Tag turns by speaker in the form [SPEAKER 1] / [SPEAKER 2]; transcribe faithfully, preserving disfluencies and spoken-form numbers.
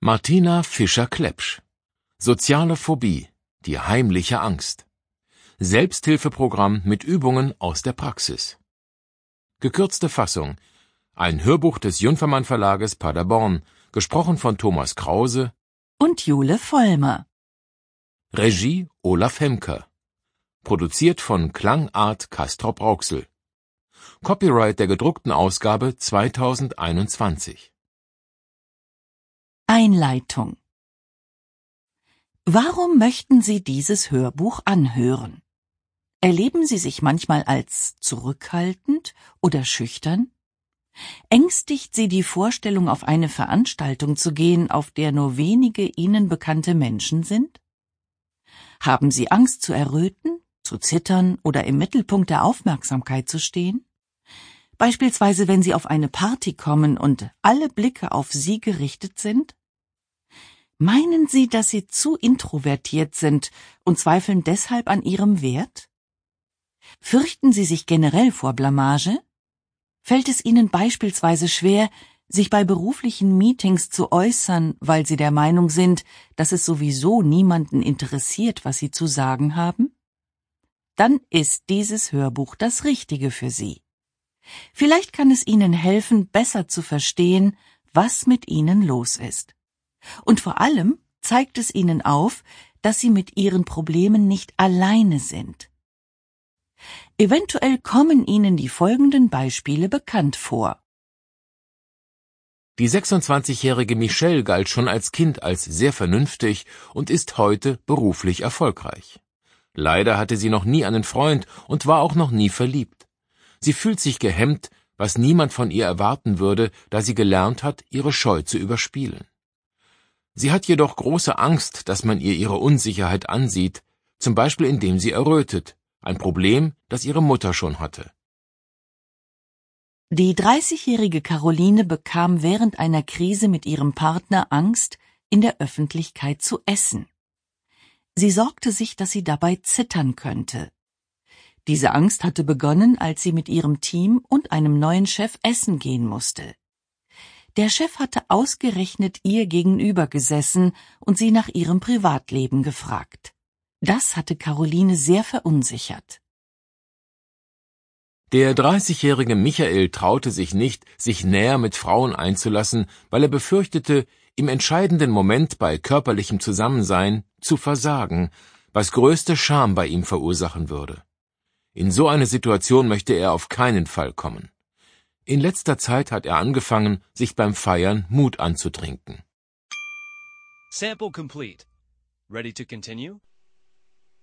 [SPEAKER 1] Martina Fischer-Klepsch. Soziale Phobie, die heimliche Angst. Selbsthilfeprogramm mit Übungen aus der Praxis. Gekürzte Fassung. Ein Hörbuch des Junfermann Verlages Paderborn, gesprochen von Thomas Krause
[SPEAKER 2] und Jule Vollmer.
[SPEAKER 1] Regie Olaf Hemker. Produziert von Klangart Castrop-Rauxel. Copyright der gedruckten Ausgabe zweitausendeinundzwanzig.
[SPEAKER 2] Einleitung. Warum möchten Sie dieses Hörbuch anhören? Erleben Sie sich manchmal als zurückhaltend oder schüchtern? Ängstigt Sie die Vorstellung, auf eine Veranstaltung zu gehen, auf der nur wenige Ihnen bekannte Menschen sind? Haben Sie Angst zu erröten, zu zittern oder im Mittelpunkt der Aufmerksamkeit zu stehen? Beispielsweise, wenn Sie auf eine Party kommen und alle Blicke auf Sie gerichtet sind? Meinen Sie, dass Sie zu introvertiert sind und zweifeln deshalb an Ihrem Wert? Fürchten Sie sich generell vor Blamage? Fällt es Ihnen beispielsweise schwer, sich bei beruflichen Meetings zu äußern, weil Sie der Meinung sind, dass es sowieso niemanden interessiert, was Sie zu sagen haben? Dann ist dieses Hörbuch das Richtige für Sie. Vielleicht kann es Ihnen helfen, besser zu verstehen, was mit Ihnen los ist. Und vor allem zeigt es Ihnen auf, dass Sie mit Ihren Problemen nicht alleine sind. Eventuell kommen Ihnen die folgenden Beispiele bekannt vor.
[SPEAKER 1] Die sechsundzwanzigjährige Michelle galt schon als Kind als sehr vernünftig und ist heute beruflich erfolgreich. Leider hatte sie noch nie einen Freund und war auch noch nie verliebt. Sie fühlt sich gehemmt, was niemand von ihr erwarten würde, da sie gelernt hat, ihre Scheu zu überspielen. Sie hat jedoch große Angst, dass man ihr ihre Unsicherheit ansieht, zum Beispiel indem sie errötet, ein Problem, das ihre Mutter schon hatte.
[SPEAKER 2] Die dreißigjährige Caroline bekam während einer Krise mit ihrem Partner Angst, in der Öffentlichkeit zu essen. Sie sorgte sich, dass sie dabei zittern könnte. Diese Angst hatte begonnen, als sie mit ihrem Team und einem neuen Chef essen gehen musste. Der Chef hatte ausgerechnet ihr gegenüber gesessen und sie nach ihrem Privatleben gefragt. Das hatte Caroline sehr verunsichert.
[SPEAKER 1] Der dreißigjährige Michael traute sich nicht, sich näher mit Frauen einzulassen, weil er befürchtete, im entscheidenden Moment bei körperlichem Zusammensein zu versagen, was größte Scham bei ihm verursachen würde. In so eine Situation möchte er auf keinen Fall kommen. In letzter Zeit hat er angefangen, sich beim Feiern Mut anzutrinken.
[SPEAKER 3] Sample complete. Ready to continue?